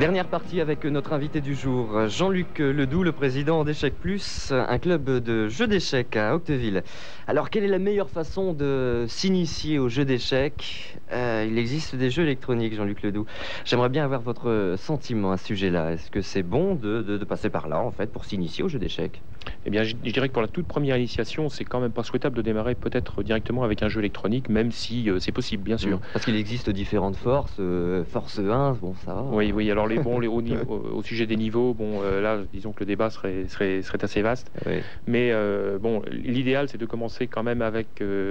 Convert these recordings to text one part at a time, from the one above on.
Dernière partie avec notre invité du jour, Jean-Luc Ledoux, le président d'Échecs Plus, un club de jeux d'échecs à Octeville. Alors, quelle est la meilleure façon de s'initier aux jeux d'échecs? Il existe des jeux électroniques, Jean-Luc Ledoux. J'aimerais bien avoir votre sentiment à ce sujet-là. Est-ce que c'est bon de passer par là, en fait, pour s'initier aux jeux d'échecs? Eh bien, je dirais que pour la toute première initiation, c'est quand même pas souhaitable de démarrer peut-être directement avec un jeu électronique, même si c'est possible, bien sûr. Parce qu'il existe différentes forces, force 1, bon, ça va. Oui, alors au sujet des niveaux, là, disons que le débat serait assez vaste. Oui. Mais l'idéal, c'est de commencer quand même avec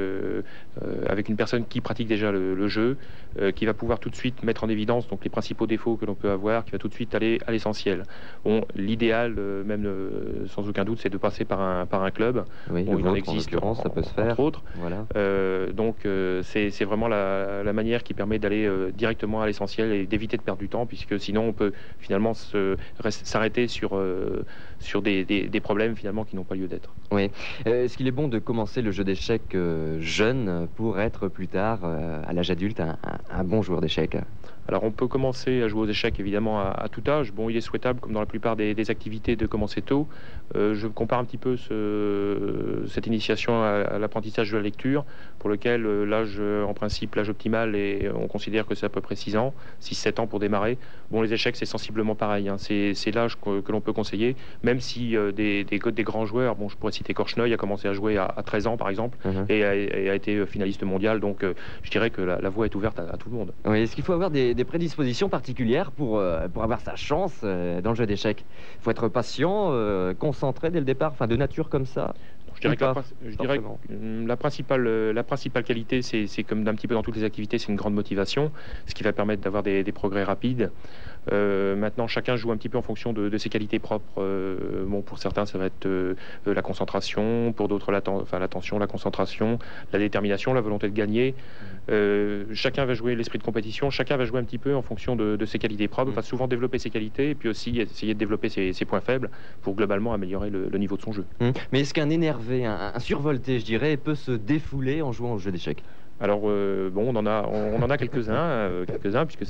une personne qui pratique déjà le jeu, qui va pouvoir tout de suite mettre en évidence donc les principaux défauts que l'on peut avoir, qui va tout de suite aller à l'essentiel. Bon, l'idéal, sans aucun doute, c'est de passer par un club. Oui, il en existe, ça peut se faire. Entre autres. Voilà. C'est vraiment la manière qui permet d'aller directement à l'essentiel et d'éviter de perdre du temps, puisque sinon on peut finalement s'arrêter sur des problèmes finalement qui n'ont pas lieu d'être. Oui. Est-ce qu'il est bon de commencer le jeu d'échecs jeune pour être plus tard, à l'âge adulte, un bon joueur d'échecs? Alors on peut commencer à jouer aux échecs évidemment à tout âge. Bon, il est souhaitable, comme dans la plupart des activités, de commencer tôt. Je compare un petit peu cette initiation à l'apprentissage de la lecture, pour lequel l'âge optimal, et on considère que c'est à peu près 6 ans, 6-7 ans pour démarrer. Bon, les échecs, c'est sensiblement pareil, hein. C'est l'âge que l'on peut conseiller, même si des grands joueurs, je pourrais citer Korchnoi, a commencé à jouer à 13 ans par exemple, et a été finaliste mondial, donc je dirais que la voie est ouverte à tout le monde. Oui, est-ce qu'il faut avoir des prédispositions particulières pour avoir sa chance dans le jeu d'échecs? Il faut être patient, concentré dès le départ, de nature comme ça? Je dirais que la principale qualité, c'est comme d'un petit peu dans toutes les activités, c'est une grande motivation, ce qui va permettre d'avoir des progrès rapides. Maintenant, chacun joue un petit peu en fonction de ses qualités propres. Pour certains, ça va être la concentration, pour d'autres l'attention, la concentration, la détermination, la volonté de gagner. Chacun va jouer l'esprit de compétition, chacun va jouer un petit peu en fonction de ses qualités propres, va souvent développer ses qualités et puis aussi essayer de développer ses points faibles pour globalement améliorer le niveau de son jeu. Mais est-ce qu'un énervé, un survolté, je dirais, peut se défouler en jouant au jeu d'échecs? Alors on en a quelques-uns puisque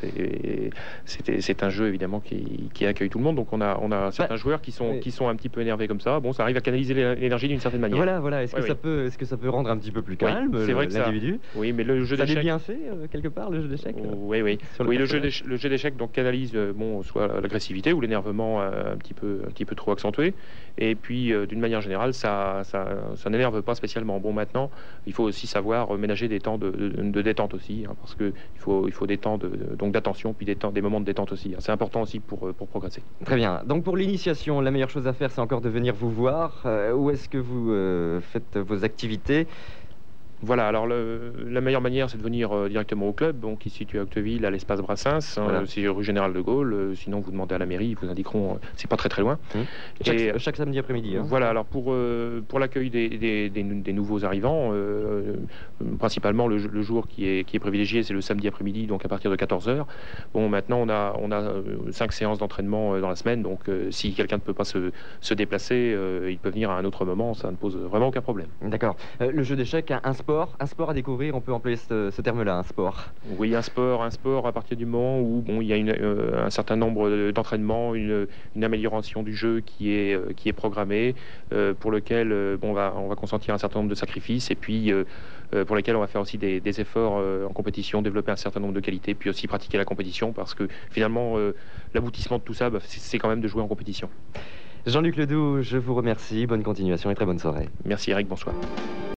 c'est un jeu évidemment qui accueille tout le monde, donc on a certains joueurs qui sont un petit peu énervés comme ça. Bon, ça arrive à canaliser l'énergie d'une certaine manière. Voilà. Est-ce que ça peut rendre un petit peu plus calme l'individu? Oui, mais le jeu d'échecs, ça est bien fait quelque part, le jeu d'échecs. Oui. Le jeu d'échecs donc canalise soit l'agressivité ou l'énervement un petit peu trop accentué, et puis d'une manière générale ça n'énerve pas spécialement. Bon, maintenant il faut aussi savoir ménager des temps de détente aussi, hein, parce que il faut des temps donc d'attention, puis des moments de détente aussi, hein. C'est important aussi pour progresser. Très bien. Donc pour l'initiation, la meilleure chose à faire, c'est encore de venir vous voir. Où est-ce que vous faites vos activités? Voilà, alors la meilleure manière, c'est de venir directement au club, qui se situe à Octeville, à l'espace Brassens, voilà. C'est rue Général de Gaulle. Sinon, vous demandez à la mairie, ils vous indiqueront, c'est pas très loin. Chaque samedi après-midi. Hein. Voilà, alors pour l'accueil des nouveaux arrivants, principalement le jour qui est privilégié, c'est le samedi après-midi, donc à partir de 14h. Bon, maintenant, on a 5 séances d'entraînement dans la semaine, donc si quelqu'un ne peut pas se déplacer, il peut venir à un autre moment, ça ne pose vraiment aucun problème. D'accord. Le jeu d'échecs, un sport à découvrir, on peut employer ce terme-là, un sport. Oui, un sport à partir du moment où il y a un certain nombre d'entraînements, une amélioration du jeu qui est programmée, pour lequel on va consentir un certain nombre de sacrifices, et puis pour lesquels on va faire aussi des efforts en compétition, développer un certain nombre de qualités, puis aussi pratiquer la compétition, parce que finalement l'aboutissement de tout ça, c'est quand même de jouer en compétition. Jean-Luc Ledoux, je vous remercie, bonne continuation et très bonne soirée. Merci Eric, bonsoir.